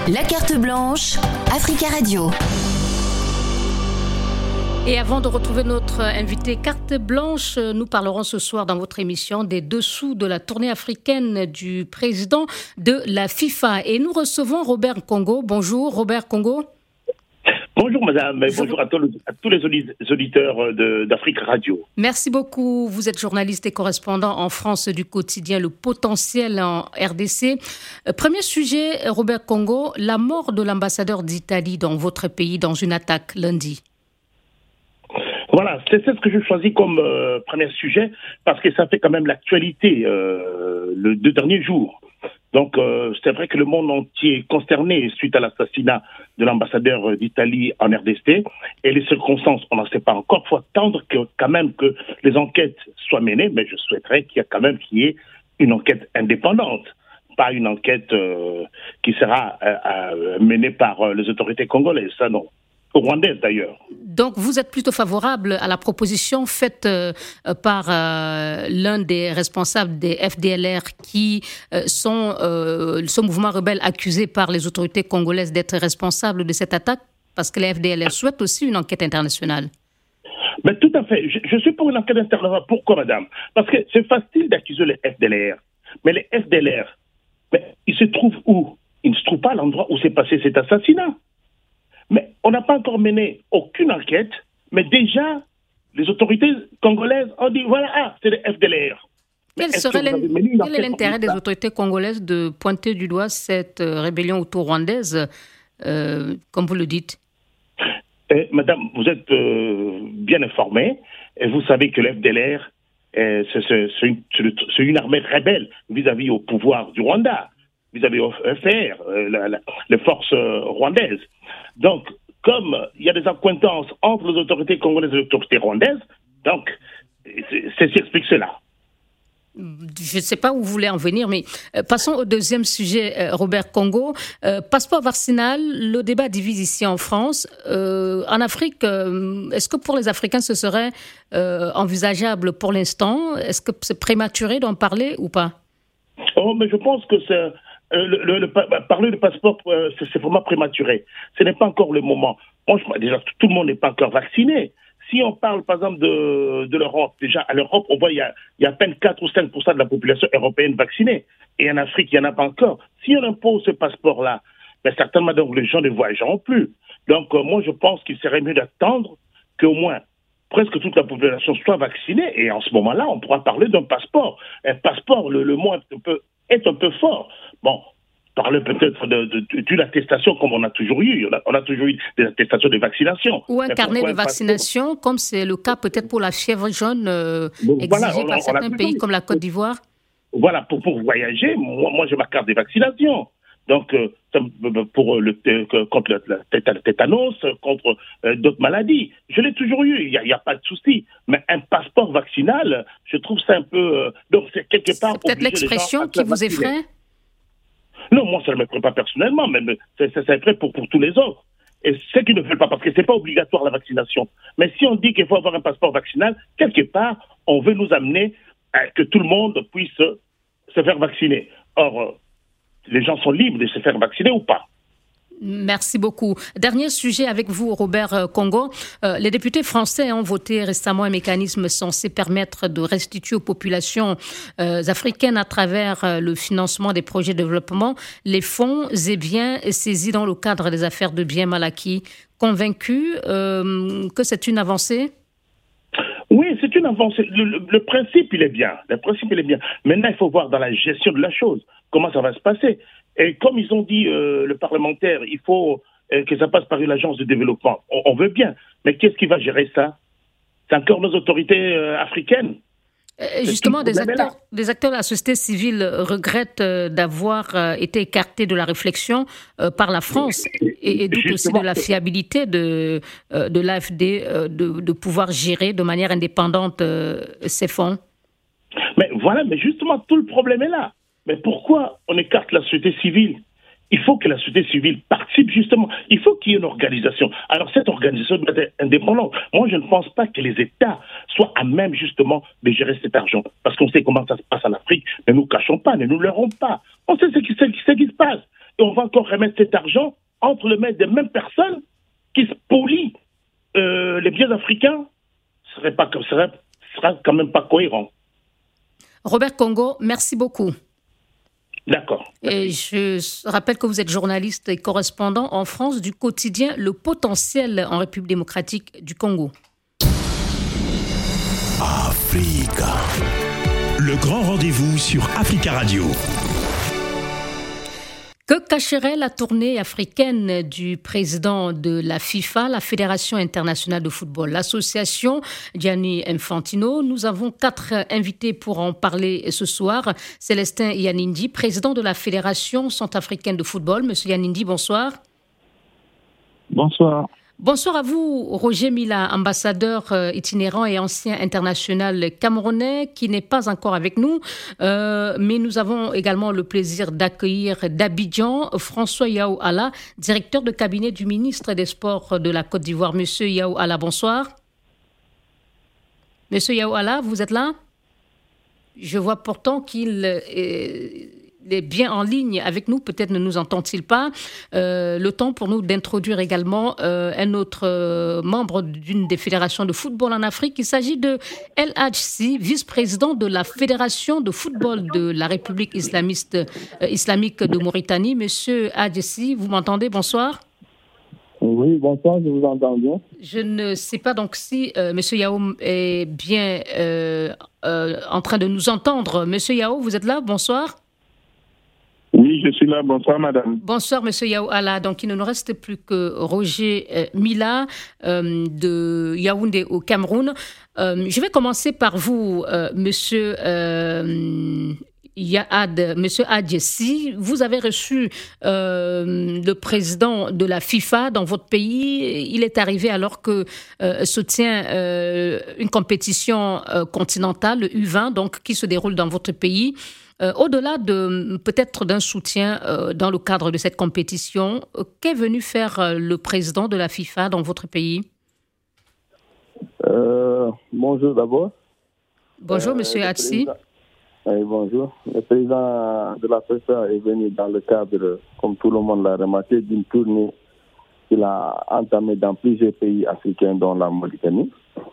La carte blanche, Africa Radio. Et avant de retrouver notre invité carte blanche, nous parlerons ce soir dans votre émission des dessous de la tournée africaine du président de la FIFA. Et nous recevons Robert Congo. Bonjour Robert Congo. Bonjour madame, bonjour à tous les auditeurs d'Africa Radio. Merci beaucoup. Vous êtes journaliste et correspondant en France du quotidien Le Potentiel en RDC. Premier sujet, Robert Congo, la mort de l'ambassadeur d'Italie dans votre pays dans une attaque lundi. Voilà, c'est ce que je choisis comme premier sujet parce que ça fait quand même l'actualité les 2 derniers jours. Donc, c'est vrai que le monde entier est consterné suite à l'assassinat de l'ambassadeur d'Italie en RDC. Et les circonstances, on n'en sait pas encore. Il faut attendre quand même que les enquêtes soient menées, mais je souhaiterais qu'il y ait une enquête indépendante, pas une enquête qui sera menée par les autorités congolaises, ça non. Rwandaises d'ailleurs. Donc vous êtes plutôt favorable à la proposition faite par l'un des responsables des FDLR qui sont ce mouvement rebelle accusé par les autorités congolaises d'être responsables de cette attaque, parce que les FDLR souhaitent aussi une enquête internationale. Mais tout à fait. Je suis pour une enquête internationale. Pourquoi, madame? Parce que c'est facile d'accuser les FDLR. Mais les FDLR, ils se trouvent où? Ils ne se trouvent pas à l'endroit où s'est passé cet assassinat. Mais on n'a pas encore mené aucune enquête, mais déjà, les autorités congolaises ont dit, voilà, c'est les FDLR. Quel est l'intérêt des autorités congolaises de pointer du doigt cette rébellion auto-rwandaise, comme vous le dites? Madame, vous êtes bien informée, et vous savez que les FDLR, c'est une armée rebelle vis-à-vis au pouvoir du Rwanda, vis-à-vis au FR, les forces rwandaises. Donc, comme il y a des accointances entre les autorités congolaises et les autorités rwandaises, donc, c'est ce qui explique cela. Je ne sais pas où vous voulez en venir, mais passons au deuxième sujet, Robert Congo. Passeport vaccinal, le débat divise ici en France. En Afrique, est-ce que pour les Africains, ce serait envisageable pour l'instant? Est-ce que c'est prématuré d'en parler ou pas? Oh, mais je pense que c'est... parler de passeport, c'est vraiment prématuré. Ce n'est pas encore le moment. Déjà, tout le monde n'est pas encore vacciné. Si on parle, par exemple, de l'Europe, déjà, à l'Europe, on voit qu'il y a à peine 4 ou 5% de la population européenne vaccinée. Et en Afrique, il n'y en a pas encore. Si on impose ce passeport-là, certainement, donc, les gens ne voyageront plus. Donc, moi, je pense qu'il serait mieux d'attendre qu'au moins presque toute la population soit vaccinée. Et en ce moment-là, on pourra parler d'un passeport. Un passeport, le mot est un peu fort. Bon, parler peut-être d'une attestation comme on a toujours eu. On a toujours eu des attestations de vaccination. Ou un carnet de vaccination, comme c'est le cas peut-être pour la fièvre jaune exigée par certains pays comme la Côte d'Ivoire. Voilà, pour voyager, moi j'ai ma carte de vaccination. Donc, contre le tétanos, contre d'autres maladies. Je l'ai toujours eu, il n'y a pas de souci. Mais un passeport vaccinal, je trouve ça un peu... donc, c'est quelque part... C'est peut-être l'expression qui vous effraie? Non, moi, ça ne m'effraie pas personnellement, mais ça effraie pour tous les autres. Et ceux qui ne veulent pas, parce que ce n'est pas obligatoire la vaccination. Mais si on dit qu'il faut avoir un passeport vaccinal, quelque part, on veut nous amener à que tout le monde puisse se faire vacciner. Or, les gens sont libres de se faire vacciner ou pas. Merci beaucoup. Dernier sujet avec vous, Robert Congo. Les députés français ont voté récemment un mécanisme censé permettre de restituer aux populations africaines à travers le financement des projets de développement les fonds et biens saisis dans le cadre des affaires de biens mal acquis. Convaincu que c'est une avancée? Oui, c'est une avancée. Le principe, il est bien. Maintenant, il faut voir dans la gestion de la chose comment ça va se passer. Et comme ils ont dit, le parlementaire, il faut que ça passe par une agence de développement. On veut bien. Mais qu'est-ce qui va gérer ça? C'est encore nos autorités africaines. Justement, des acteurs de la société civile regrettent d'avoir été écartés de la réflexion par la France et doute aussi de la fiabilité de l'AFD de pouvoir gérer de manière indépendante ces fonds. Mais voilà, mais justement, tout le problème est là. Mais pourquoi on écarte la société civile? Il faut que la société civile participe justement. Il faut qu'il y ait une organisation. Alors cette organisation doit être indépendante. Moi, je ne pense pas que les États soient à même justement de gérer cet argent. Parce qu'on sait comment ça se passe en Afrique. Ne nous cachons pas, ne nous leurrons pas. On sait ce qui se passe. et on va encore remettre cet argent entre les mains des mêmes personnes qui spolient les biens africains. Ce sera quand même pas cohérent. Robert Congo, merci beaucoup. D'accord. Et je rappelle que vous êtes journaliste et correspondant en France du quotidien Le Potentiel en République démocratique du Congo. Africa. Le grand rendez-vous sur Africa Radio. Que cacherait la tournée africaine du président de la FIFA, la Fédération internationale de football, l'association Gianni Infantino? Nous avons 4 invités pour en parler ce soir. Célestin Yanindi, président de la Fédération centrafricaine de football. Monsieur Yanindi, bonsoir. Bonsoir. Bonsoir à vous, Roger Mila, ambassadeur itinérant et ancien international camerounais, qui n'est pas encore avec nous, mais nous avons également le plaisir d'accueillir d'Abidjan François Yao Alla, directeur de cabinet du ministre des Sports de la Côte d'Ivoire. Monsieur Yao Alla, bonsoir. Monsieur Yao Alla, vous êtes là? Je vois pourtant qu'il est bien en ligne avec nous, peut-être ne nous entend-il pas. Le temps pour nous d'introduire également un autre membre d'une des fédérations de football en Afrique. Il s'agit de El Hadji, vice-président de la Fédération de football de la République islamique de Mauritanie. Monsieur Hadji, vous m'entendez? Bonsoir. Oui, bonsoir, je vous entends bien. Je ne sais pas donc si Monsieur Yao est bien en train de nous entendre. Monsieur Yao, vous êtes là? Bonsoir. Oui, je suis là. Bonsoir, madame. Bonsoir, monsieur Yao Alla. Donc, il ne nous reste plus que Roger Mila de Yaoundé au Cameroun. Je vais commencer par vous, monsieur Hadji. Vous avez reçu le président de la FIFA dans votre pays. Il est arrivé alors que se tient une compétition continentale, le U20, donc, qui se déroule dans votre pays. Au-delà peut-être d'un soutien dans le cadre de cette compétition, qu'est venu faire le président de la FIFA dans votre pays? Bonjour d'abord. Bonjour, monsieur Hadji. Oui, bonjour. Le président de la FIFA est venu dans le cadre, comme tout le monde l'a remarqué, d'une tournée qu'il a entamée dans plusieurs pays africains, dont la Mauritanie.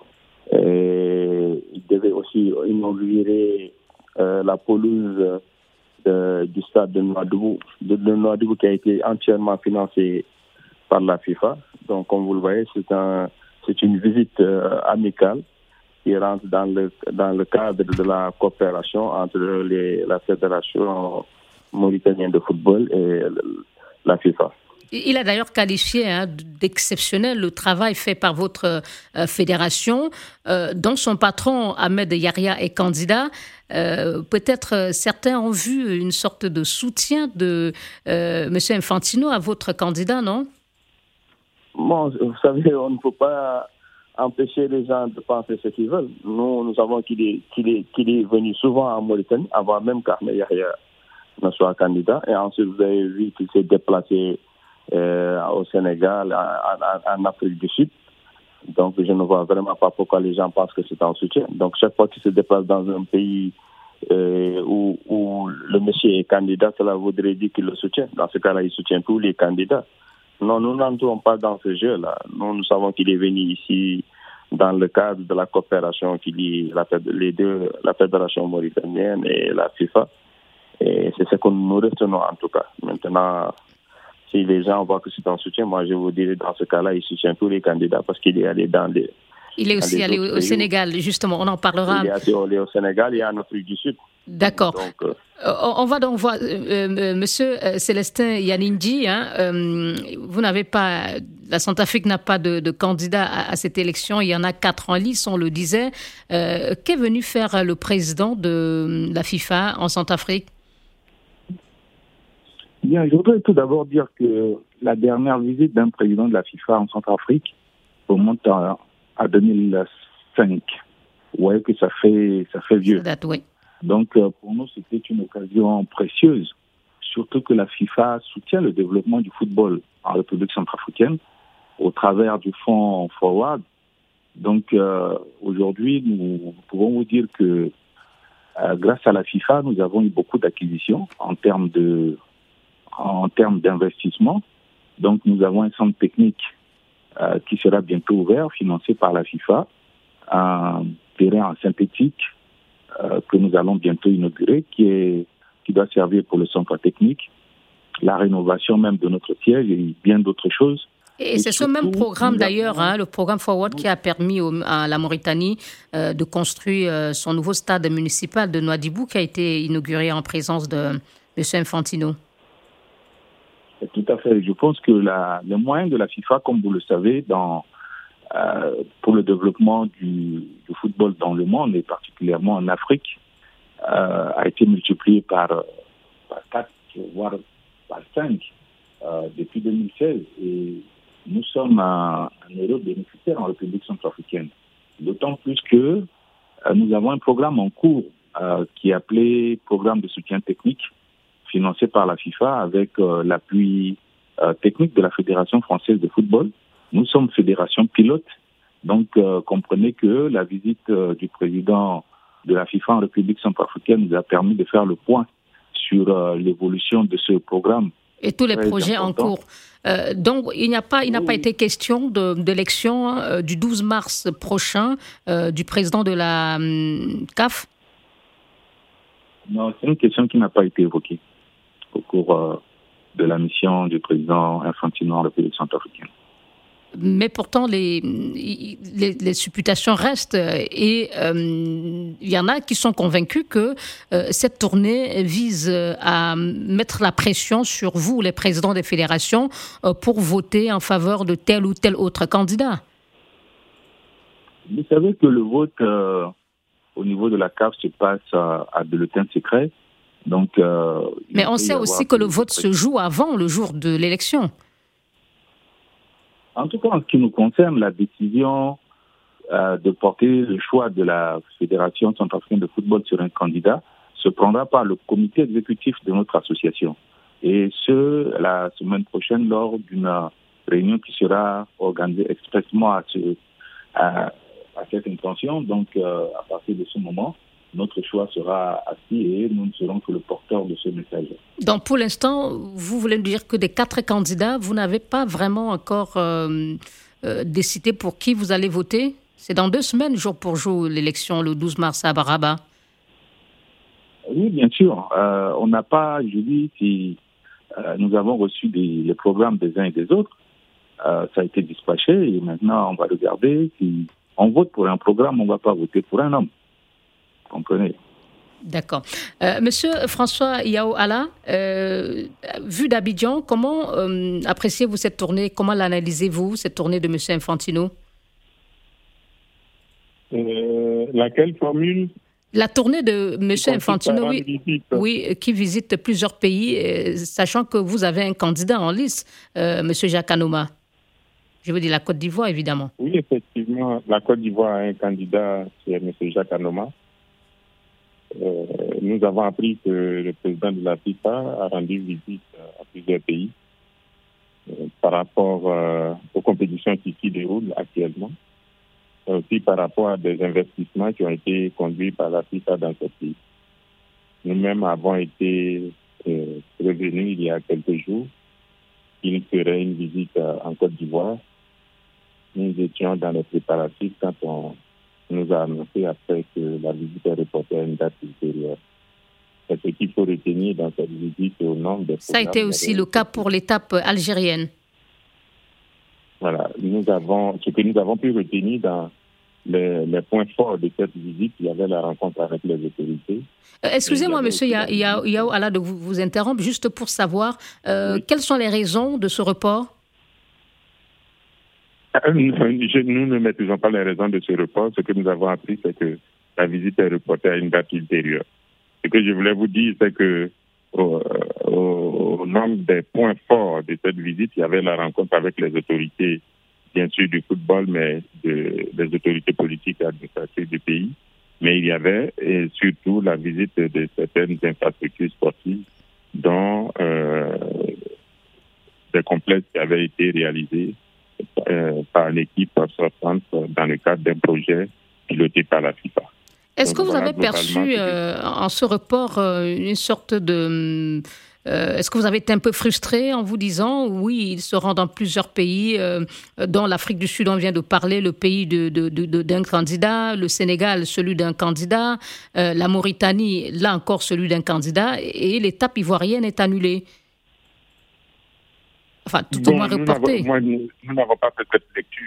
Et il devait aussi inaugurer la pelouse du stade de Nouadhibou qui a été entièrement financée par la FIFA. Donc, comme vous le voyez, c'est une visite amicale qui rentre dans le cadre de la coopération entre la Fédération mauritanienne de football et la FIFA. Il a d'ailleurs qualifié d'exceptionnel le travail fait par votre fédération, dont son patron Ahmed Yahya est candidat. Peut-être certains ont vu une sorte de soutien de M. Infantino à votre candidat, non? Bon, vous savez, on ne peut pas empêcher les gens de penser ce qu'ils veulent. Nous savons qu'il est venu souvent en Mauritanie, avant même qu'Ahmed Yahya ne soit candidat. Et ensuite, vous avez vu qu'il s'est déplacé au Sénégal, en Afrique du Sud. Donc, je ne vois vraiment pas pourquoi les gens pensent que c'est un soutien. Donc, chaque fois qu'il se déplace dans un pays où le monsieur est candidat, cela voudrait dire qu'il le soutient. Dans ce cas-là, il soutient tous les candidats. Non, nous n'entrons pas dans ce jeu-là. Nous savons qu'il est venu ici dans le cadre de la coopération qui lie les deux, la Fédération mauritanienne et la FIFA. Et c'est ce que nous retenons en tout cas. Maintenant, si les gens voient que c'est un soutien, moi je vous dirais dans ce cas-là, il soutient tous les candidats parce qu'il est allé dans les... Il est aussi allé au Sénégal, justement, on en parlera. Il est allé au Sénégal et en Afrique du Sud. D'accord. Donc, on va donc voir, monsieur Célestin Yanindi, vous n'avez pas, la Centrafrique n'a pas de candidat à cette élection, il y en a 4 en lice, on le disait. Qu'est venu faire le président de la FIFA en Centrafrique? Bien, je voudrais tout d'abord dire que la dernière visite d'un président de la FIFA en Centrafrique remonte à 2005. Vous voyez que ça fait vieux. Ça date, oui. Donc, pour nous, c'était une occasion précieuse, surtout que la FIFA soutient le développement du football en République centrafricaine au travers du fonds Forward. Donc, aujourd'hui, nous pouvons vous dire que grâce à la FIFA, nous avons eu beaucoup d'acquisitions en termes de en termes d'investissement. Donc, nous avons un centre technique qui sera bientôt ouvert, financé par la FIFA, un terrain en synthétique que nous allons bientôt inaugurer, qui doit servir pour le centre technique, la rénovation même de notre siège et bien d'autres choses. Et c'est ce même programme d'ailleurs, le programme Forward, qui a permis à la Mauritanie de construire son nouveau stade municipal de Nouadhibou, qui a été inauguré en présence de M. Infantino. Tout à fait. Je pense que les moyens de la FIFA, comme vous le savez, pour le développement du football dans le monde, et particulièrement en Afrique, a été multiplié par 4, voire par 5 depuis 2016. Et nous sommes un heureux bénéficiaire en République centrafricaine. D'autant plus que nous avons un programme en cours qui est appelé Programme de soutien technique, financé par la FIFA avec l'appui technique de la Fédération française de football. Nous sommes fédération pilote, donc comprenez que la visite du président de la FIFA en République centrafricaine nous a permis de faire le point sur l'évolution de ce programme. Et tous les projets en cours. Donc, il n'a pas été question d'élection du 12 mars prochain du président de la CAF? Non, c'est une question qui n'a pas été évoquée au cours de la mission du président Infantino en République centrafricaine. Mais pourtant, les supputations restent et il y en a qui sont convaincus que cette tournée vise à mettre la pression sur vous, les présidents des fédérations, pour voter en faveur de tel ou tel autre candidat. Vous savez que le vote au niveau de la CAF se passe à bulletin secret. Donc, mais on sait aussi que le vote se joue avant le jour de l'élection. En tout cas, en ce qui nous concerne, la décision de porter le choix de la Fédération centrafricaine de football sur un candidat se prendra par le comité exécutif de notre association. Et la semaine prochaine, lors d'une réunion qui sera organisée expressément à cette intention. Donc, à partir de ce moment, notre choix sera assis et nous ne serons que le porteur de ce message. Donc, pour l'instant, vous voulez nous dire que des 4 candidats, vous n'avez pas vraiment encore décidé pour qui vous allez voter? C'est dans 2 semaines, jour pour jour, l'élection, le 12 mars à Rabat. Oui, bien sûr. On n'a pas, je dis, si nous avons reçu les programmes des uns et des autres, ça a été dispatché et maintenant on va regarder. Si on vote pour un programme, on ne va pas voter pour un homme. Comprenez. D'accord. Monsieur François Yao Alla, vu d'Abidjan, comment appréciez-vous cette tournée? Comment l'analysez-vous, cette tournée de monsieur Infantino? Laquelle formule? La tournée de monsieur Infantino, oui, qui visite plusieurs pays, sachant que vous avez un candidat en lice, monsieur Jacques Anoma. Je veux dire la Côte d'Ivoire, évidemment. Oui, effectivement, la Côte d'Ivoire a un candidat, c'est monsieur Jacques Anoma. Nous avons appris que le président de la FIFA a rendu visite à plusieurs pays par rapport aux compétitions qui s'y déroulent actuellement, aussi par rapport à des investissements qui ont été conduits par la FIFA dans ce pays. Nous-mêmes avons été prévenus il y a quelques jours qu'il ferait une visite en Côte d'Ivoire. Nous étions dans les préparatifs quand on nous a annoncé après que la visite est reportée à une date ultérieure. C'est ce qu'il faut retenir dans cette visite au nom des... Ça a été aussi le cas pour l'étape algérienne. Voilà. Ce que nous avons pu retenir dans les points forts de cette visite, il y avait la rencontre avec les autorités. Excusez-moi, monsieur Yao Alla, de vous interrompre, juste pour savoir quelles sont les raisons de ce report? Nous ne maîtrisons pas les raisons de ce report. Ce que nous avons appris, c'est que la visite est reportée à une date ultérieure. Ce que je voulais vous dire, c'est que au nombre des points forts de cette visite, il y avait la rencontre avec les autorités, bien sûr du football, mais des autorités politiques et administratives du pays. Mais il y avait et surtout la visite de certaines infrastructures sportives, dont des complexes qui avaient été réalisés par l'équipe sortante dans le cadre d'un projet piloté par la FIFA. Est-ce que vous avez perçu en ce report une sorte de Est-ce que vous avez été un peu frustré en vous disant, oui, il se rend dans plusieurs pays, dont l'Afrique du Sud, on vient de parler, le pays d'un candidat, le Sénégal, celui d'un candidat, la Mauritanie, là encore, celui d'un candidat, et l'étape ivoirienne est annulée. Enfin, tout au moins reporté. Nous n'avons pas fait cette lecture.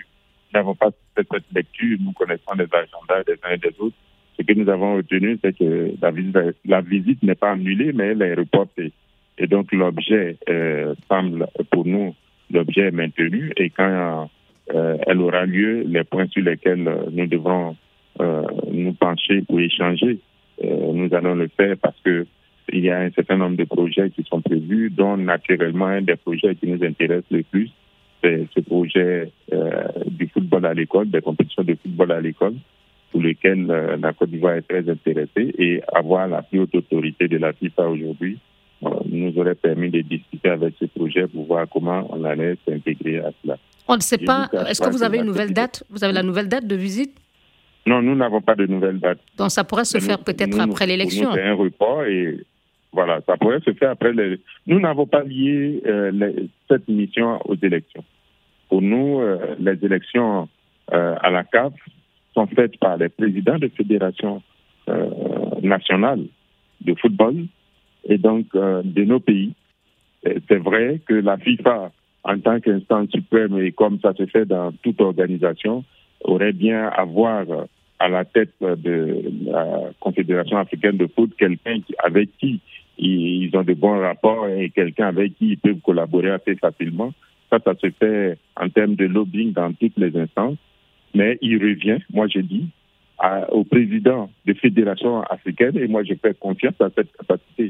Nous connaissons les agendas des uns et des autres. Ce que nous avons retenu, c'est que la visite n'est pas annulée, mais elle est reportée. Et donc, l'objet semble, pour nous, l'objet est maintenu. Et quand elle aura lieu, les points sur lesquels nous devrons nous pencher pour échanger, nous allons le faire parce que il y a un certain nombre de projets qui sont prévus, dont naturellement un des projets qui nous intéresse le plus, c'est ce projet du football à l'école, des compétitions de football à l'école, pour lesquelles la Côte d'Ivoire est très intéressée, et avoir la plus haute autorité de la FIFA aujourd'hui nous aurait permis de discuter avec ce projet pour voir comment on allait s'intégrer à cela. On ne sait pas. Est-ce que vous avez une nouvelle date? Vous avez la nouvelle date de visite? Non, nous n'avons pas de nouvelle date. Donc ça pourrait se faire peut-être après l'élection. C'est un report et voilà, ça pourrait se faire après les... Nous n'avons pas lié cette mission aux élections. Pour nous, les élections à la CAF sont faites par les présidents de fédérations nationales de football et donc de nos pays. C'est vrai que la FIFA, en tant qu'instance suprême et comme ça se fait dans toute organisation, aurait bien à avoir à la tête de la Confédération africaine de foot quelqu'un avec qui ils ont de bons rapports et quelqu'un avec qui ils peuvent collaborer assez facilement. Ça se fait en termes de lobbying dans toutes les instances. Mais il revient, moi je dis, au président de fédération africaine, et moi je fais confiance à cette capacité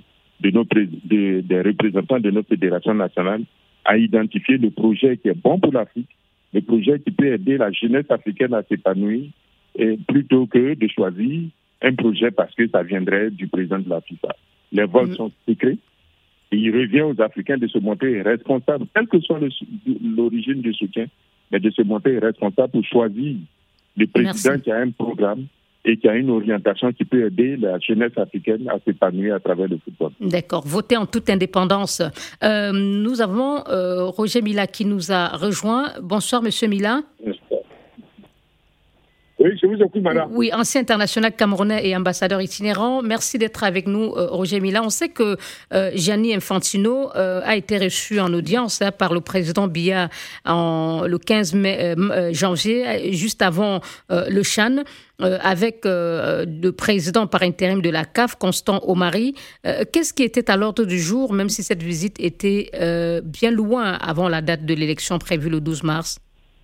des représentants de nos fédérations nationales à identifier le projet qui est bon pour l'Afrique, le projet qui peut aider la jeunesse africaine à s'épanouir, et plutôt que de choisir un projet parce que ça viendrait du président de la FIFA. Les votes sont secrets et il revient aux Africains de se montrer responsables, quelle que soit l'origine du soutien, mais de se montrer responsable pour choisir le président qui a un programme et qui a une orientation qui peut aider la jeunesse africaine à s'épanouir à travers le football. D'accord, voter en toute indépendance. Nous avons Roger Mila qui nous a rejoint. Bonsoir, Monsieur Mila. Oui, je vous écoute, madame. Oui, ancien international camerounais et ambassadeur itinérant. Merci d'être avec nous, Roger Mila. On sait que Gianni Infantino a été reçu en audience par le président Biya le 15 janvier, juste avant le CHAN, avec le président par intérim de la CAF, Constant Omari. Qu'est-ce qui était à l'ordre du jour, même si cette visite était bien loin avant la date de l'élection prévue le 12 mars?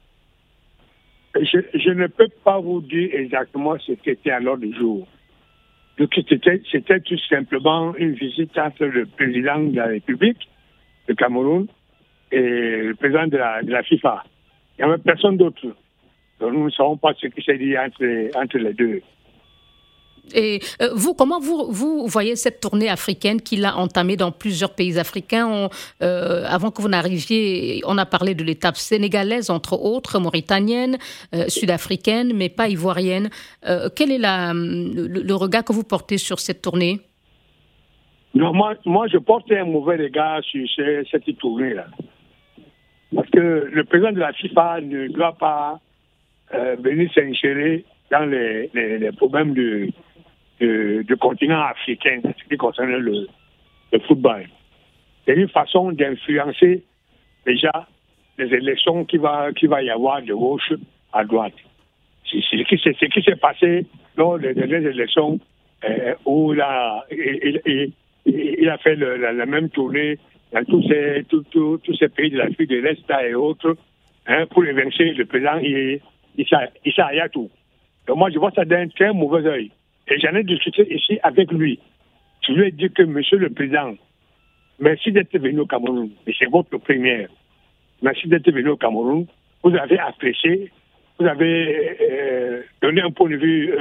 Je ne peux pas vous dire exactement ce qui était à l'ordre du jour. Donc, c'était tout simplement une visite entre le président de la République, le Cameroun, et le président de la FIFA. Il n'y avait personne d'autre. Donc, nous ne savons pas ce qui s'est dit entre les deux. Et vous, comment vous voyez cette tournée africaine qu'il a entamée dans plusieurs pays africains? Avant que vous n'arriviez, on a parlé de l'étape sénégalaise, entre autres, mauritanienne, sud-africaine, mais pas ivoirienne. Quel est le regard que vous portez sur cette tournée? Non, moi, je porte un mauvais regard sur cette tournée-là. Parce que le président de la FIFA ne doit pas venir s'ingérer dans les problèmes du continent africain, ce qui concerne le football. C'est une façon d'influencer déjà les élections qu'il va y avoir de gauche à droite. C'est ce qui s'est passé lors des dernières élections où il a fait la même tournée dans tous ces pays de l'Afrique de l'Est et autres pour évincer le président Issa Hayatou. Donc moi, je vois ça d'un très mauvais œil. Et j'en ai discuté ici avec lui. Je lui ai dit que, monsieur le président, merci d'être venu au Cameroun. Et c'est votre première. Merci d'être venu au Cameroun. Vous avez apprécié, vous avez donné un point de vue,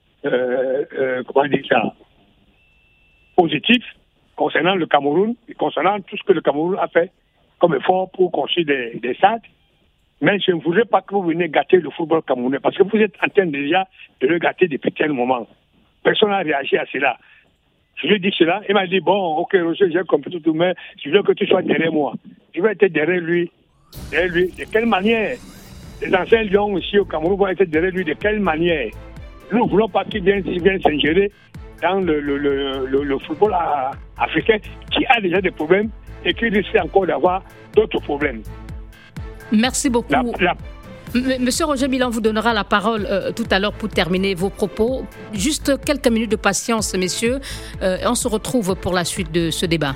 positif concernant le Cameroun et concernant tout ce que le Cameroun a fait comme effort pour construire des stades. Mais je ne voudrais pas que vous veniez gâter le football camerounais parce que vous êtes en train déjà de le gâter depuis quel moment. Personne n'a réagi à cela. Je lui ai dit cela. Il m'a dit, bon, ok, Roger, j'ai compris tout, mais je veux que tu sois derrière moi. Je vais être derrière lui. Derrière lui. De quelle manière? Les anciens lions ici au Cameroun vont être derrière lui. De quelle manière? Nous ne voulons pas qu'il vienne s'ingérer dans le football africain qui a déjà des problèmes et qui risque encore d'avoir d'autres problèmes. Merci beaucoup. Monsieur Roger Mila, on vous donnera la parole tout à l'heure pour terminer vos propos. Juste quelques minutes de patience, messieurs. On se retrouve pour la suite de ce débat.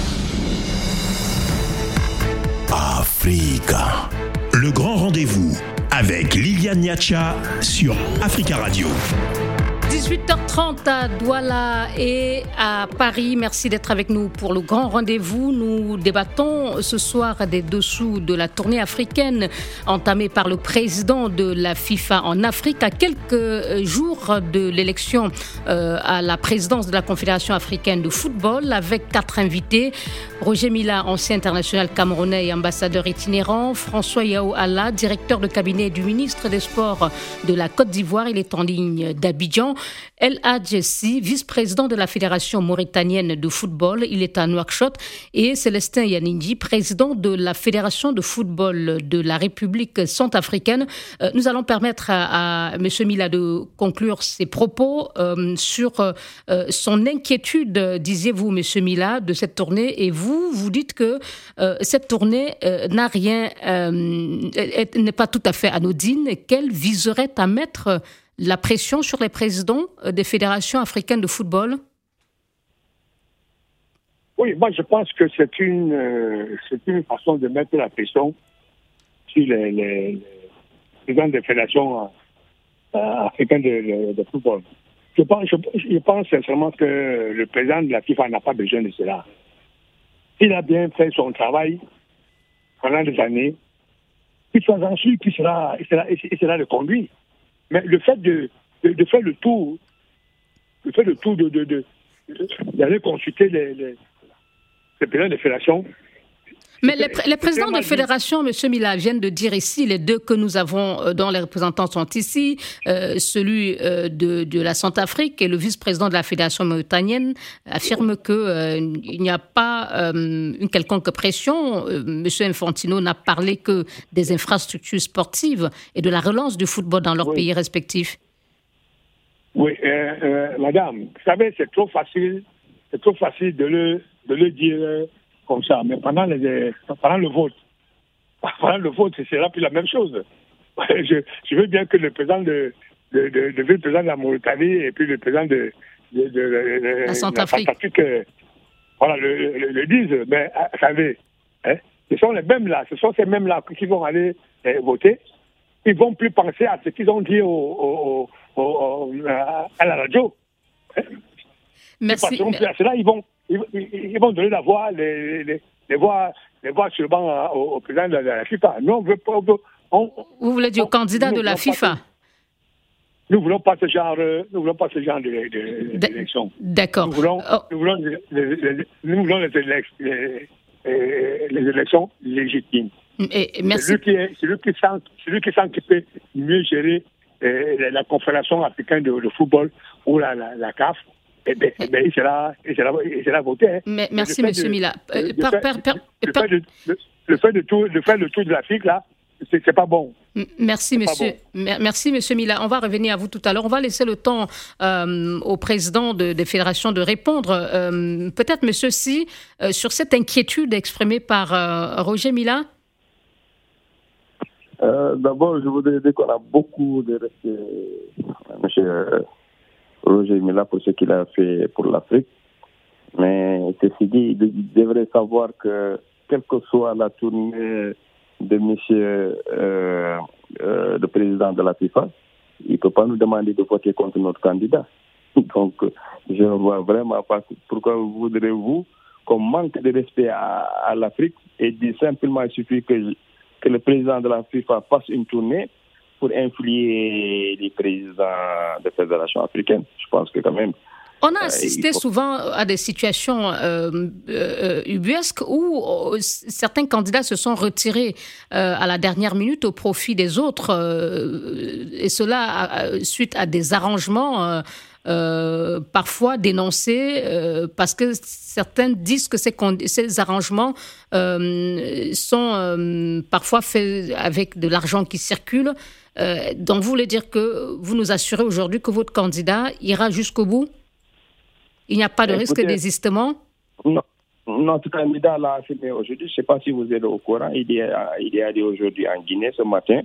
Africa. Le grand rendez-vous avec Liliane Niacha sur Africa Radio. 18h30 à Douala et à Paris. Merci d'être avec nous pour le grand rendez-vous. Nous débattons ce soir des dessous de la tournée africaine entamée par le président de la FIFA en Afrique à quelques jours de l'élection à la présidence de la Confédération africaine de football avec 4 invités. Roger Mila, ancien international camerounais et ambassadeur itinérant. François Yao Allah, directeur de cabinet du ministre des Sports de la Côte d'Ivoire. Il est en ligne d'Abidjan. El Hadjessi, vice-président de la Fédération mauritanienne de football, il est à Nouakchott, et Célestin Yanindi, président de la Fédération de football de la République centrafricaine. Nous allons permettre à M. Mila de conclure ses propos sur son inquiétude, disiez-vous, M. Mila, de cette tournée, et vous dites que cette tournée n'a rien, n'est pas tout à fait anodine, et qu'elle viserait à mettre la pression sur les présidents des fédérations africaines de football? Oui, moi je pense que c'est une façon de mettre la pression sur les présidents des fédérations africaines de football. Je pense sincèrement que le président de la FIFA n'a pas besoin de cela. Il a bien fait son travail pendant des années. Il soit en sûr qu'il sera le conduit. Mais le fait de faire le tour, d'aller consulter les présidents des fédérations. Mais les présidents de fédération, M. Mila, viennent de dire ici, les deux que nous avons, dont les représentants sont ici, celui de la Centrafrique et le vice-président de la Fédération mauritanienne, affirment qu'il n'y a pas une quelconque pression. M. Infantino n'a parlé que des infrastructures sportives et de la relance du football dans leurs pays respectifs. Oui, madame, vous savez, c'est trop facile de le dire comme ça, mais pendant le vote, c'est là plus la même chose. Je veux bien que le président le vice-président de la Mauritanie et puis le président de la Centrafrique, le disent, mais vous savez, ce sont ces mêmes-là qui vont aller voter. Ils vont plus penser à ce qu'ils ont dit à la radio. Merci. Cela, ils vont donner la voix, les voix seulement au président de la FIFA. Nous, on veut pas. Vous voulez dire au candidat de la FIFA? Nous ne voulons pas ce genre d'élection. D'accord. Nous voulons les élections légitimes. Merci. Celui qui sent qu'il peut mieux gérer la Confédération africaine de football ou la CAF, il sera voté. Mais merci, M. Mila. Le fait de faire le tour de l'Afrique, là, c'est pas bon. Merci, monsieur. Merci, monsieur Mila. On va revenir à vous tout à l'heure. On va laisser le temps au président des fédérations de répondre. Peut-être, monsieur Si, sur cette inquiétude exprimée par Roger Mila. D'abord, je voudrais dire qu'on a beaucoup de respect, monsieur Roger Mila, pour ce qu'il a fait pour l'Afrique. Mais ceci dit, il devrait savoir que, quelle que soit la tournée de monsieur le président de la FIFA, il ne peut pas nous demander de voter contre notre candidat. Donc, je ne vois vraiment pas pourquoi voudrez-vous qu'on manque de respect à l'Afrique et dit simplement il suffit que le président de la FIFA fasse une tournée pour influer les présidents des fédérations africaines. Je pense que quand même... On a assisté souvent à des situations ubuesques où certains candidats se sont retirés à la dernière minute au profit des autres, et cela suite à des arrangements parfois dénoncés parce que certains disent que ces arrangements sont parfois faits avec de l'argent qui circule. Donc, vous voulez dire que vous nous assurez aujourd'hui que votre candidat ira jusqu'au bout? Il n'y a pas de risque de désistement? Non. Notre candidat l'a affirmé aujourd'hui. Je ne sais pas si vous êtes au courant. Il est allé aujourd'hui en Guinée ce matin.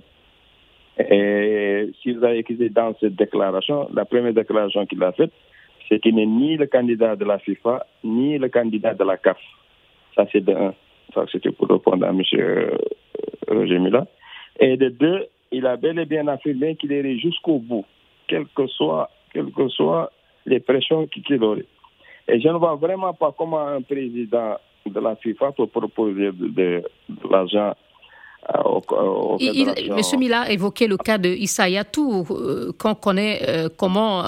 Et si vous avez écouté dans cette déclaration, la première déclaration qu'il a faite, c'est qu'il n'est ni le candidat de la FIFA, ni le candidat de la CAF. Ça, c'est de un. Ça, c'était pour répondre à M. Roger Mila. Et de deux, il a bel et bien affirmé qu'il irait jusqu'au bout, quelles que soient les pressions qu'il aurait. Et je ne vois vraiment pas comment un président de la FIFA peut proposer de l'argent aux fédérations. M. Mila a évoqué le cas de Issa Hayatou, qu'on connaît comment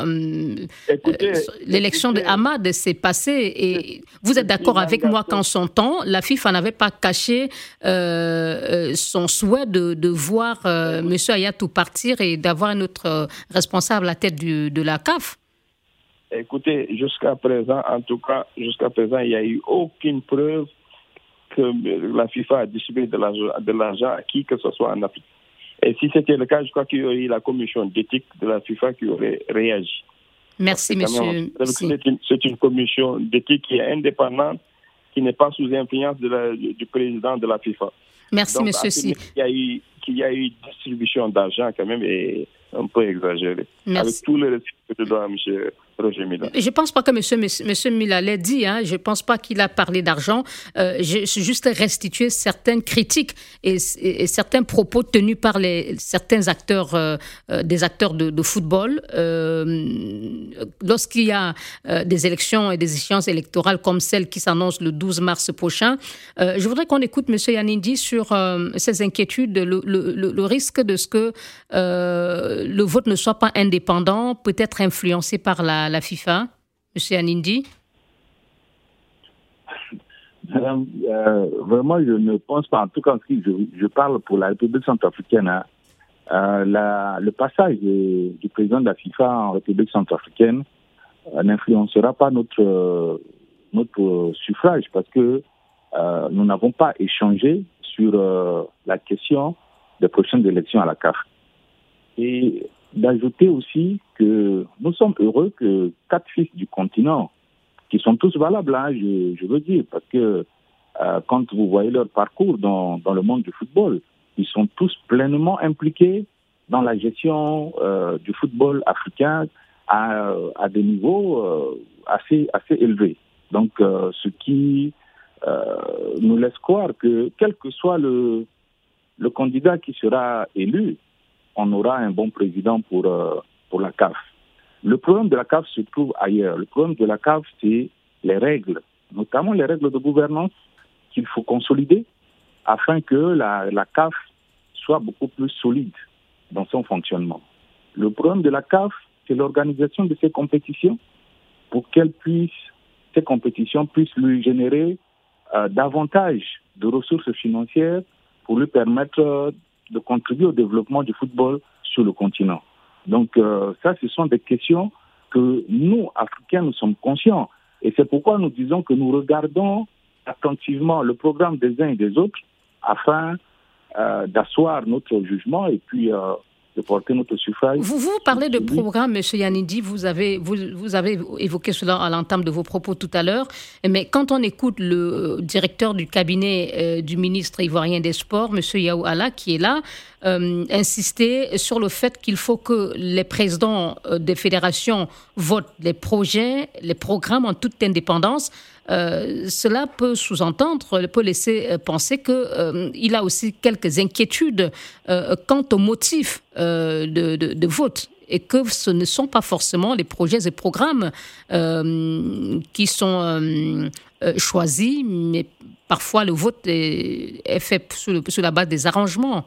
l'élection de Hamad s'est passée. Et vous êtes d'accord avec moi qu'en son temps, la FIFA n'avait pas caché son souhait de voir M. Hayatou partir et d'avoir un autre responsable à la tête de la CAF? Écoutez, jusqu'à présent, il n'y a eu aucune preuve que la FIFA a distribué de l'argent à qui que ce soit en Afrique. Et si c'était le cas, je crois qu'il y aurait eu la commission d'éthique de la FIFA qui aurait réagi. Merci, monsieur. C'est une commission d'éthique qui est indépendante, qui n'est pas sous influence du président de la FIFA. Merci, donc, monsieur. Qu'il y a eu distribution d'argent quand même est un peu exagéré. Merci. Avec tout le respect que je dois à M. Roger Mila. Je ne pense pas que M. Mila l'ait dit. Je ne pense pas qu'il a parlé d'argent. Je suis juste restitué certaines critiques et certains propos tenus par certains acteurs, des acteurs de football. Lorsqu'il y a des élections et des échéances électorales comme celle qui s'annonce le 12 mars prochain, je voudrais qu'on écoute M. Yanindi sur ses inquiétudes, le risque de ce que le vote ne soit pas indépendant, peut-être influencé par la FIFA. Monsieur Yanindi. Madame, vraiment, je ne pense pas, en tout cas, si je parle pour la République centrafricaine, le passage du président de la FIFA en République centrafricaine n'influencera pas notre suffrage parce que nous n'avons pas échangé sur la question des prochaines élections à la CAF. Et d'ajouter aussi que nous sommes heureux que 4 fils du continent, qui sont tous valables, je veux dire, parce que quand vous voyez leur parcours dans le monde du football, ils sont tous pleinement impliqués dans la gestion du football africain à des niveaux assez élevés. Donc, ce qui nous laisse croire que quel que soit le candidat qui sera élu, on aura un bon président pour la CAF. Le problème de la CAF se trouve ailleurs. Le problème de la CAF, c'est les règles, notamment les règles de gouvernance qu'il faut consolider afin que la CAF soit beaucoup plus solide dans son fonctionnement. Le problème de la CAF, c'est l'organisation de ces compétitions pour ces compétitions puissent lui générer davantage de ressources financières pour lui permettre de contribuer au développement du football sur le continent. Donc ça, ce sont des questions que nous, Africains, nous sommes conscients. Et c'est pourquoi nous disons que nous regardons attentivement le programme des uns et des autres afin d'asseoir notre jugement et puis de porter notre suffrage. Vous parlez de programme, M. Yanindi, vous avez évoqué cela à l'entame de vos propos tout à l'heure, mais quand on écoute le directeur du cabinet du ministre ivoirien des Sports, M. Yaou Alla, qui est là, insister sur le fait qu'il faut que les présidents des fédérations votent les projets, les programmes en toute indépendance. Cela peut sous-entendre, peut laisser penser qu'il a aussi quelques inquiétudes quant aux motifs de vote et que ce ne sont pas forcément les projets et programmes qui sont choisis, mais parfois le vote est fait sur la base des arrangements.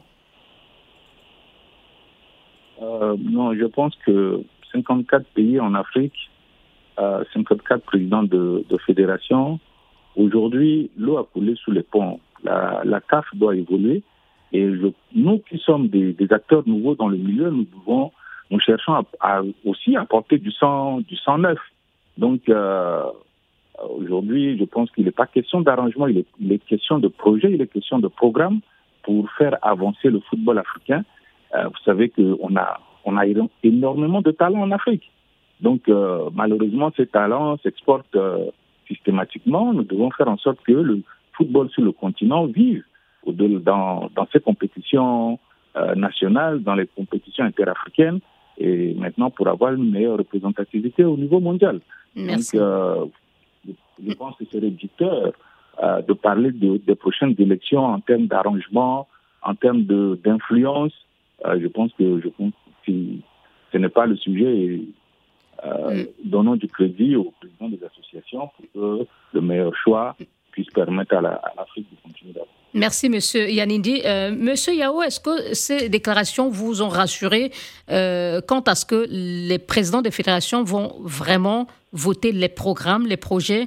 Non, je pense que 54 pays en Afrique, 54 présidents de fédération. Aujourd'hui, l'eau a coulé sous les ponts. La CAF doit évoluer. Et nous qui sommes des acteurs nouveaux dans le milieu, nous nous cherchons à aussi apporter du sang neuf. Donc, aujourd'hui, je pense qu'il n'est pas question d'arrangement, il est question de projet, il est question de programme pour faire avancer le football africain. Vous savez qu'on a énormément de talents en Afrique. Donc, malheureusement, ces talents s'exportent systématiquement. Nous devons faire en sorte que le football sur le continent vive dans ces compétitions nationales, dans les compétitions interafricaines, et maintenant pour avoir une meilleure représentativité au niveau mondial. Merci. Donc, je pense que c'est réducteur de parler des prochaines élections en termes d'arrangement, en termes d'influence. Je pense que ce n'est pas le sujet. Et, donnons du crédit aux présidents des associations pour que le meilleur choix puisse permettre à l'Afrique de continuer d'avoir. Merci, M. Yanindi. Monsieur Yao, est-ce que ces déclarations vous ont rassuré quant à ce que les présidents des fédérations vont vraiment voter les programmes, les projets?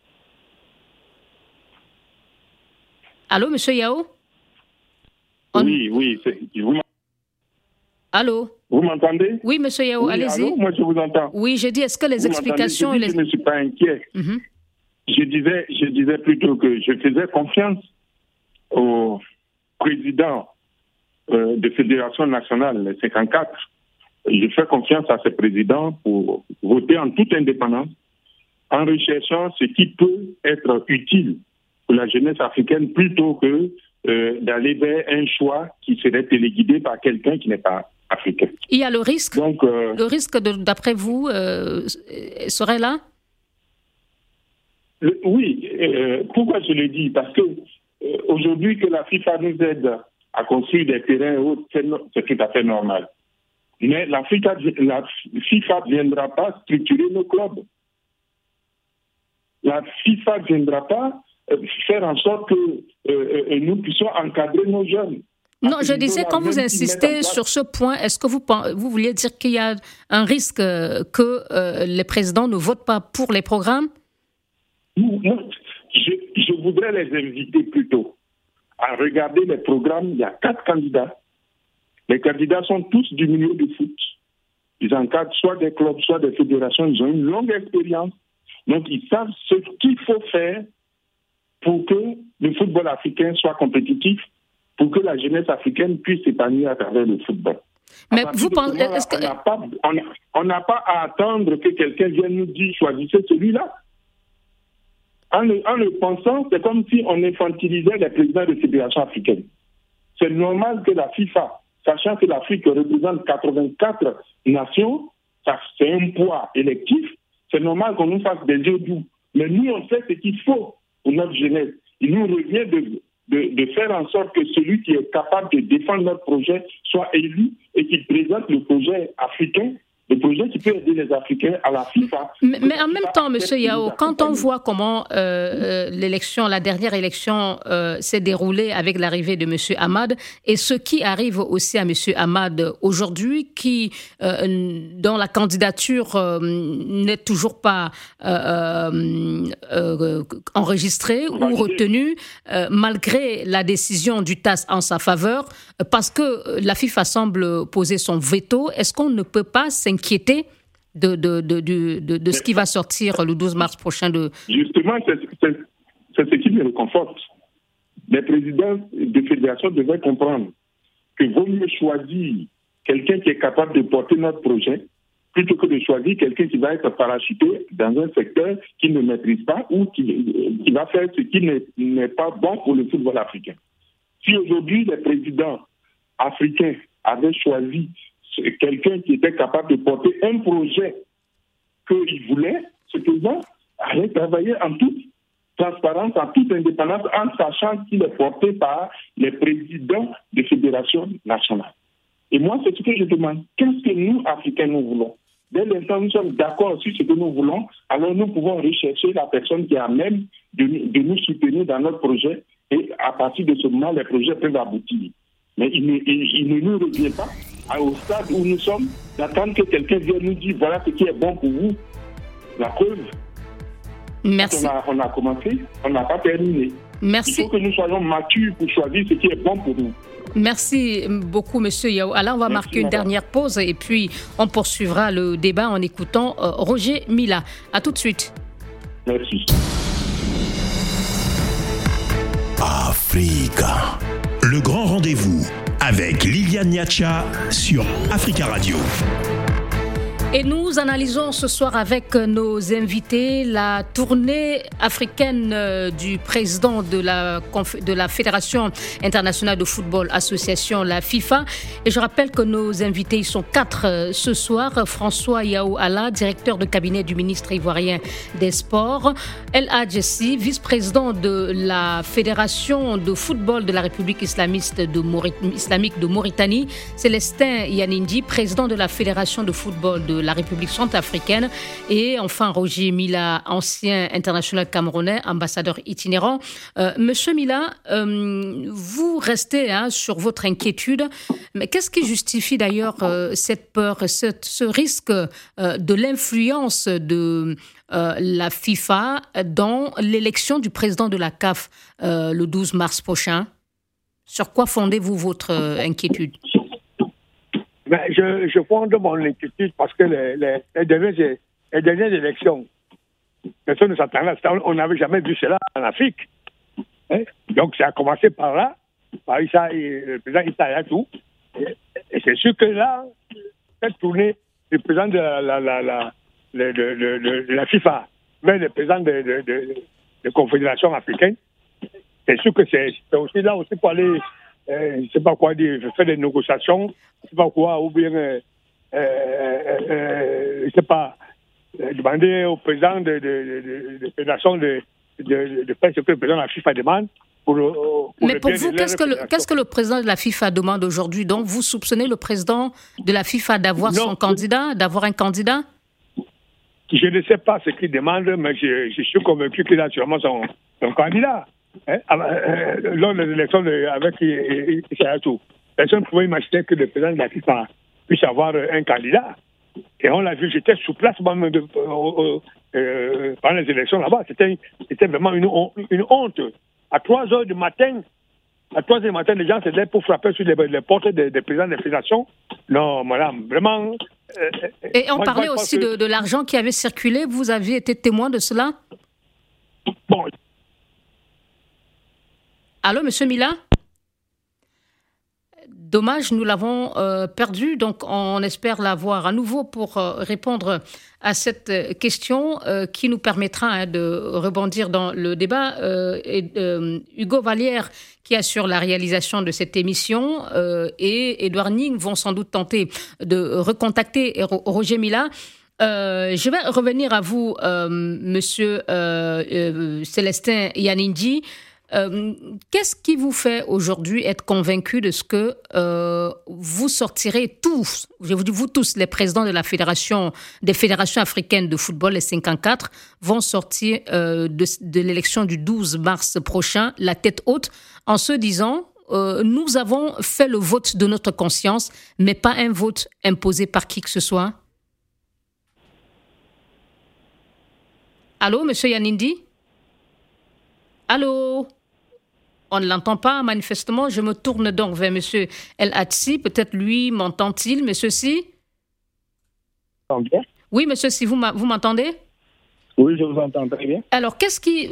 Allô, M. Yao? Oui. Allô? Vous m'entendez? Oui, M. Yao, allez-y. Allô, moi, je vous entends. Oui, j'ai dit, est-ce que les vous explications... Je ne suis pas inquiet. Mm-hmm. Je disais plutôt que je faisais confiance au président de fédération nationale, les 54. Je fais confiance à ce président pour voter en toute indépendance, en recherchant ce qui peut être utile pour la jeunesse africaine plutôt que d'aller vers un choix qui serait téléguidé par quelqu'un qui n'est pas africain. Il y a le risque. Donc, le risque, d'après vous, serait là? Oui. Pourquoi je le dis? Parce que aujourd'hui, que la FIFA nous aide à construire des terrains et autres, c'est tout à fait normal. Mais la FIFA ne viendra pas structurer nos clubs. La FIFA ne viendra pas faire en sorte que nous puissions encadrer nos jeunes. Non, je disais, quand vous insistez sur ce point, est-ce que vous vouliez dire qu'il y a un risque que les présidents ne votent pas pour les programmes? Non, je voudrais les inviter plutôt à regarder les programmes. Il y a 4 candidats. Les candidats sont tous du milieu du foot. Ils encadrent soit des clubs, soit des fédérations. Ils ont une longue expérience. Donc, ils savent ce qu'il faut faire pour que le football africain soit compétitif, pour que la jeunesse africaine puisse s'épanouir à travers le football. Mais vous pensez... On n'a pas à attendre que quelqu'un vienne nous dire « choisissez celui-là ». En le pensant, c'est comme si on infantilisait les présidents de fédérations africaines. C'est normal que la FIFA, sachant que l'Afrique représente 84 nations, ça c'est un poids électif, c'est normal qu'on nous fasse des yeux doux. Mais nous, on sait ce qu'il faut pour notre jeunesse. Il nous revient de faire en sorte que celui qui est capable de défendre notre projet soit élu et qu'il présente le projet africain, le projet qui peut aider les Africains à la FIFA. Mais en même temps, M. Yao, quand on voit comment la dernière élection s'est déroulée avec l'arrivée de M. Hamad, et ce qui arrive aussi à M. Hamad aujourd'hui, dont la candidature n'est toujours pas enregistrée ou retenue, malgré la décision du TAS en sa faveur, parce que la FIFA semble poser son veto, est-ce qu'on ne peut pas s'inquiéter de ce qui va sortir le 12 mars prochain? Justement, c'est ce qui me réconforte. Les présidents de fédération devraient comprendre que vaut mieux choisir quelqu'un qui est capable de porter notre projet plutôt que de choisir quelqu'un qui va être parachuté dans un secteur qu'il ne maîtrise pas ou qui va faire ce qui n'est pas bon pour le football africain. Si aujourd'hui les présidents africains avaient choisi quelqu'un qui était capable de porter un projet qu'il voulait, ce président allait travailler en toute transparence, en toute indépendance, en sachant qu'il est porté par les présidents des fédérations nationales. Et moi, c'est ce que je demande. Qu'est-ce que nous, Africains, nous voulons? Dès l'instant où nous sommes d'accord sur ce que nous voulons, alors nous pouvons rechercher la personne qui est à même de nous soutenir dans notre projet, et à partir de ce moment, les projets peuvent aboutir. Mais il ne nous revient pas, au stade où nous sommes, d'attendre que quelqu'un vienne nous dire voilà ce qui est bon pour vous. La preuve. Merci. On a commencé, on n'a pas terminé. Merci. Il faut que nous soyons matures pour choisir ce qui est bon pour nous. Merci beaucoup, Monsieur Yao. Alors, on va marquer une dernière pause et puis on poursuivra le débat en écoutant Roger Mila. À tout de suite. Merci. Africa. Le grand rendez-vous avec Liliane Niacha sur Africa Radio. Et nous analysons ce soir avec nos invités la tournée africaine du président de la Fédération internationale de football association, la FIFA. Et je rappelle que nos invités, ils sont 4 ce soir. François Yao Alla, directeur de cabinet du ministre ivoirien des Sports. El Hadjessi, vice-président de la Fédération de football de la République islamique de Mauritanie. Célestin Yanindi, président de la Fédération de football de la République centrafricaine, et enfin Roger Mila, ancien international camerounais, ambassadeur itinérant. Monsieur Mila, vous restez sur votre inquiétude, mais qu'est-ce qui justifie d'ailleurs cette peur, ce risque de l'influence de la FIFA dans l'élection du président de la CAF le 12 mars prochain? Sur quoi fondez-vous votre inquiétude? Je fonde mon inquiétude parce que les dernières élections, personne ne s'attendait à ça. On n'avait jamais vu cela en Afrique. Donc, ça a commencé par là, par le président Issa Hayatou. Et c'est sûr que là, cette tournée du président de la FIFA vers le président de confédération africaine, c'est sûr que c'est aussi là aussi pour aller... je ne sais pas quoi dire, faire des négociations, je ne sais pas quoi, ou bien, je ne sais pas, demander au président de fédération de faire ce que le président de la FIFA demande. Mais pour vous, qu'est-ce que le président de la FIFA demande aujourd'hui? Donc, vous soupçonnez le président de la FIFA d'avoir un candidat? Je ne sais pas ce qu'il demande, mais je suis convaincu qu'il a sûrement son candidat. Lors des élections avec Issa, personne ne pouvait imaginer que le président de la FIFA puisse avoir un candidat. Et on l'a vu, j'étais sur place pendant les élections là-bas. C'était vraiment une honte. À 3 heures du matin, les gens s'étaient pour frapper sur les portes des présidents des fédérations. Non, madame, vraiment... Et on parlait aussi de l'argent qui avait circulé. Vous aviez été témoin de cela? Bon... Allô, Monsieur Mila? Dommage, nous l'avons perdu, donc on espère l'avoir à nouveau pour répondre à cette question qui nous permettra de rebondir dans le débat. Hugo Vallière, qui assure la réalisation de cette émission, et Edouard Ning vont sans doute tenter de recontacter Roger Mila. Je vais revenir à vous, Monsieur Célestin Yanindi. Qu'est-ce qui vous fait aujourd'hui être convaincu de ce que vous sortirez tous, je vous dis vous tous, les présidents de des fédérations africaines de football, les 54, vont sortir de l'élection du 12 mars prochain, la tête haute, en se disant nous avons fait le vote de notre conscience, mais pas un vote imposé par qui que ce soit? Allô, Monsieur Yanindi? Allô? On ne l'entend pas, manifestement. Je me tourne donc vers Monsieur El Hadjessi. Peut-être lui, m'entend-il, Monsieur Si? Oui, Monsieur Si, vous m'entendez? Oui, je vous entends très bien. Alors, qu'est-ce qui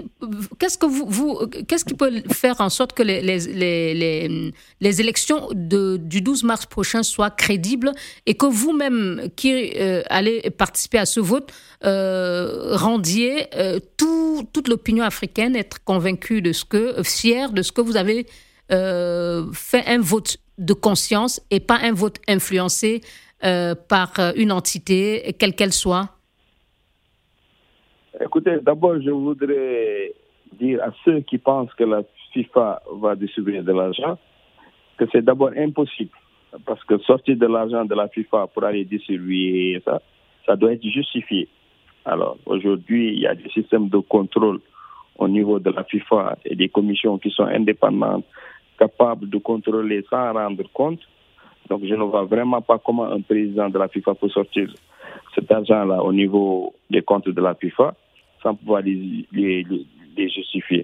peut faire en sorte que les élections du 12 mars prochain soient crédibles et que vous-même, qui allez participer à ce vote, rendiez toute l'opinion africaine être convaincue fière de ce que vous avez fait un vote de conscience et pas un vote influencé par une entité, quelle qu'elle soit? Écoutez, d'abord, je voudrais dire à ceux qui pensent que la FIFA va distribuer de l'argent que c'est d'abord impossible. Parce que sortir de l'argent de la FIFA pour aller distribuer ça doit être justifié. Alors, aujourd'hui, il y a des systèmes de contrôle au niveau de la FIFA et des commissions qui sont indépendantes, capables de contrôler sans rendre compte. Donc, je ne vois vraiment pas comment un président de la FIFA peut sortir cet argent-là au niveau des comptes de la FIFA sans pouvoir les justifier.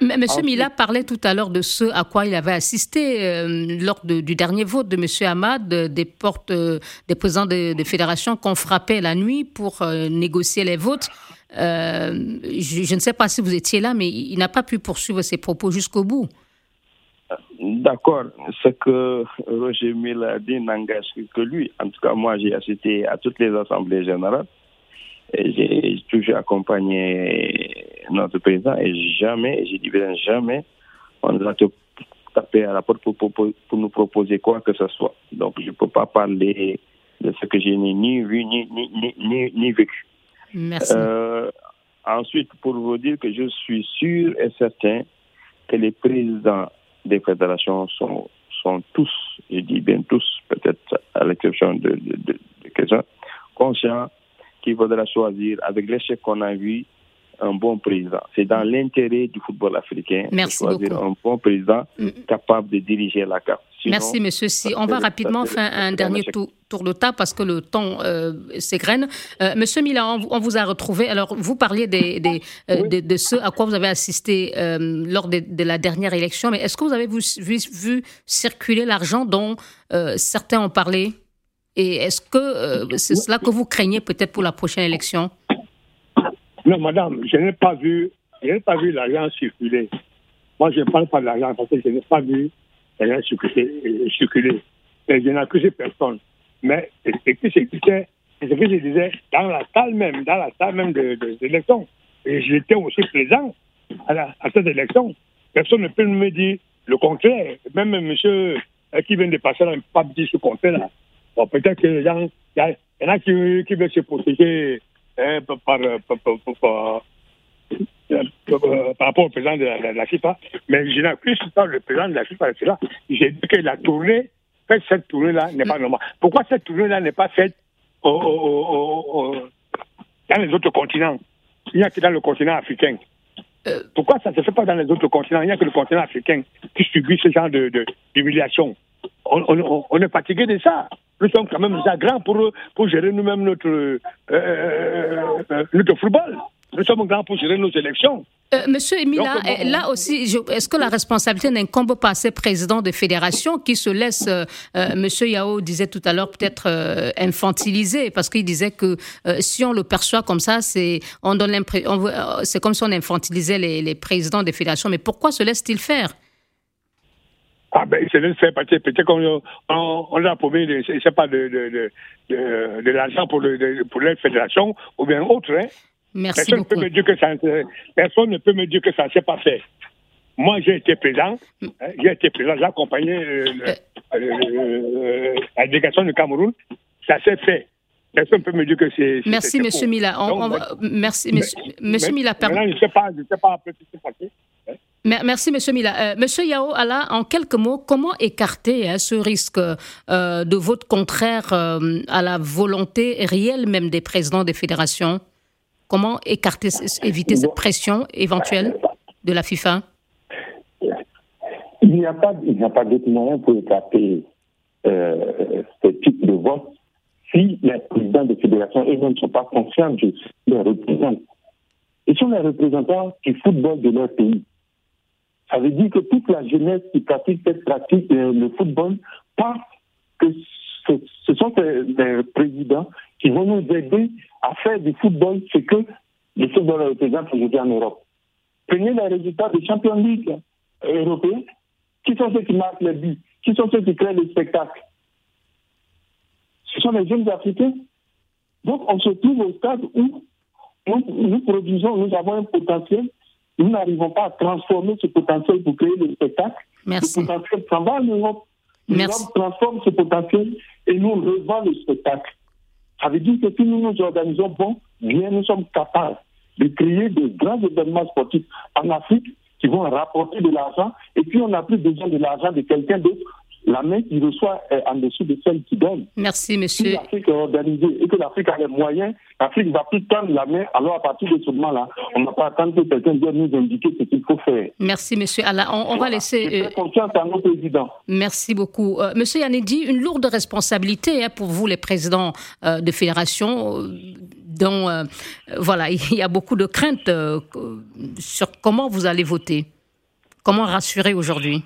Monsieur Mila parlait tout à l'heure de ce à quoi il avait assisté lors du dernier vote de Monsieur Hamad, des présidents des fédérations qu'on frappait la nuit pour négocier les votes. Je ne sais pas si vous étiez là, mais il n'a pas pu poursuivre ses propos jusqu'au bout. D'accord. Ce que Roger Mila a dit n'engage que lui. En tout cas, moi, j'ai assisté à toutes les assemblées générales. Et j'ai toujours accompagné notre président et jamais, je dis bien jamais, on nous a tapé à la porte pour nous proposer quoi que ce soit. Donc, je ne peux pas parler de ce que je n'ai ni vu ni vécu. Merci. Ensuite, pour vous dire que je suis sûr et certain que les présidents des fédérations sont tous, je dis bien tous, peut-être à l'exception de quelqu'un, conscients qu'il faudra choisir, avec l'échec qu'on a vu, un bon président. C'est dans l'intérêt du football africain de choisir beaucoup. Un bon président capable de diriger la CAF. Sinon, merci, monsieur. Si on va rapidement faire un dernier tour de table parce que le temps s'égrène. Monsieur Mila, on vous a retrouvé. Alors, vous parliez de ce à quoi vous avez assisté lors de la dernière élection, mais est-ce que vous avez vu circuler l'argent dont certains ont parlé? Et est-ce que c'est cela que vous craignez peut-être pour la prochaine élection? Non, madame, je n'ai pas vu l'argent circuler. Moi, je ne parle pas de l'argent parce que je n'ai pas vu l'argent circuler. Et je n'accuse personne. Mais ce que je disais dans la salle même de l'élection. Et j'étais aussi présent à cette élection. Personne ne peut me dire le contraire. Même monsieur qui vient de passer là, ne peut pas me dire ce contraire-là. Bon, peut-être que les gens, il y en a qui veulent se protéger par rapport au président de la FIFA, mais je n'accuse pas le président de la FIFA. J'ai dit que cette tournée-là n'est pas normale. Pourquoi cette tournée-là n'est pas faite dans les autres continents? Il n'y a que dans le continent africain. Pourquoi ça ne se fait pas dans les autres continents? Il n'y a que le continent africain qui subit ce genre d'humiliation. On est fatigué de ça. Nous sommes quand même déjà grands pour gérer nous-mêmes notre football. Nous sommes grands pour gérer nos élections. Monsieur Emila, là aussi, est-ce que la responsabilité n'incombe pas à ces présidents de fédération qui se laissent, Monsieur Yao disait tout à l'heure, peut-être infantiliser, parce qu'il disait que si on le perçoit comme ça, c'est comme si on infantilisait les présidents des fédérations. Mais pourquoi se laissent-ils faire? Ah ben, c'est le fait, peut-être qu'on a promis, je sais pas, de l'argent pour les fédérations ou bien autre. Hein. Merci Personne beaucoup. Personne ne peut me dire que ça ne s'est pas fait. Moi, j'ai été présent, j'ai accompagné la délégation du Cameroun, ça s'est fait. Personne ne peut me dire que c'est. Merci, monsieur Mila. Merci, monsieur Mila. Maintenant, je ne sais pas après ce qui s'est passé. Merci, monsieur Mila. Monsieur Yao Alla, en quelques mots, comment écarter ce risque de vote contraire à la volonté réelle même des présidents des fédérations? Comment éviter cette pression éventuelle de la FIFA? Il n'y a pas d'autre moyen pour écarter ce type de vote si les présidents des fédérations eux-mêmes ne sont pas conscients de leurs représentants. Ils sont les représentants du football de leur pays. Ça veut dire que toute la jeunesse qui pratique le football pense que ce sont des présidents qui vont nous aider à faire du football ce que le football représente aujourd'hui en Europe. Prenez les résultats des Champions League européens. Qui sont ceux qui marquent les buts? Qui sont ceux qui créent les spectacles? Ce sont les jeunes Africains. Donc on se trouve au stade où nous produisons, nous avons un potentiel. Nous n'arrivons pas à transformer ce potentiel pour créer le spectacle. Merci. Le potentiel s'en va en Europe. L'Europe transforme ce potentiel et nous revend le spectacle. Ça veut dire que si nous nous organisons bien, nous sommes capables de créer de grands événements sportifs en Afrique qui vont rapporter de l'argent et puis on n'a plus besoin de l'argent de quelqu'un d'autre. La main qui reçoit est en dessous de celle qui donne. Merci, monsieur. Si l'Afrique est organisée et que l'Afrique a les moyens, l'Afrique ne va plus tendre la main. Alors, à partir de ce moment-là, on ne va pas attendre que quelqu'un vienne nous indiquer ce qu'il faut faire. Merci, monsieur Alla. On va laisser... Je fais confiance à nos présidents. Merci beaucoup. Monsieur Yanedi, une lourde responsabilité pour vous, les présidents de fédération, dont il y a beaucoup de craintes sur comment vous allez voter. Comment rassurer aujourd'hui?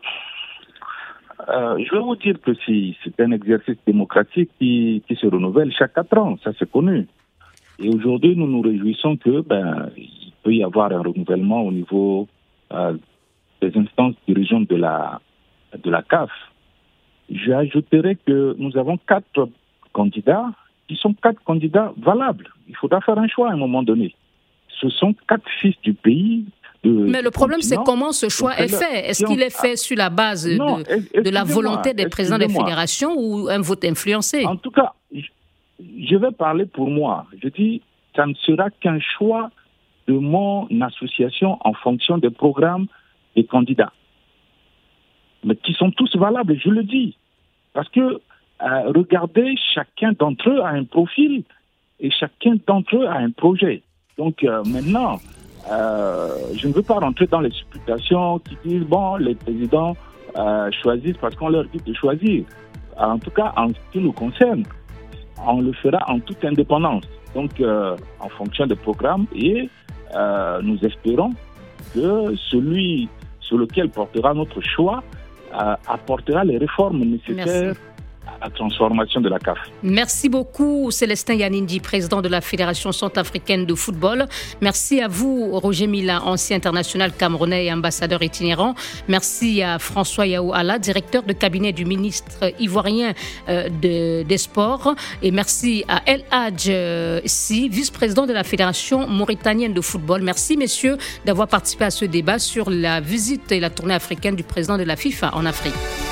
Je vais vous dire que c'est un exercice démocratique qui se renouvelle chaque 4 ans, ça c'est connu. Et aujourd'hui, nous nous réjouissons que il peut y avoir un renouvellement au niveau des instances dirigeantes de la CAF. J'ajouterai que nous avons 4 candidats qui sont 4 candidats valables. Il faudra faire un choix à un moment donné. Ce sont 4 fils du pays. Mais le problème, c'est comment ce choix est fait. Est-ce qu'il est fait sur la base de la volonté des présidents des fédérations ou un vote influencé? En tout cas, je vais parler pour moi. Je dis, ça ne sera qu'un choix de mon association en fonction des programmes des candidats. Mais qui sont tous valables, je le dis. Parce que, regardez, chacun d'entre eux a un profil et chacun d'entre eux a un projet. Donc maintenant, je ne veux pas rentrer dans les supputations qui disent, les présidents choisissent parce qu'on leur dit de choisir. En tout cas, en ce qui nous concerne, on le fera en toute indépendance. Donc, en fonction des programmes et nous espérons que celui sur lequel portera notre choix apportera les réformes nécessaires à la transformation de la CAF. Merci beaucoup, Célestin Yanindi, président de la Fédération centrafricaine de football. Merci à vous, Roger Mila, ancien international camerounais et ambassadeur itinérant. Merci à François Yaouala, directeur de cabinet du ministre ivoirien des Sports. Et merci à El Hadj Si, vice-président de la Fédération mauritanienne de football. Merci, messieurs, d'avoir participé à ce débat sur la visite et la tournée africaine du président de la FIFA en Afrique.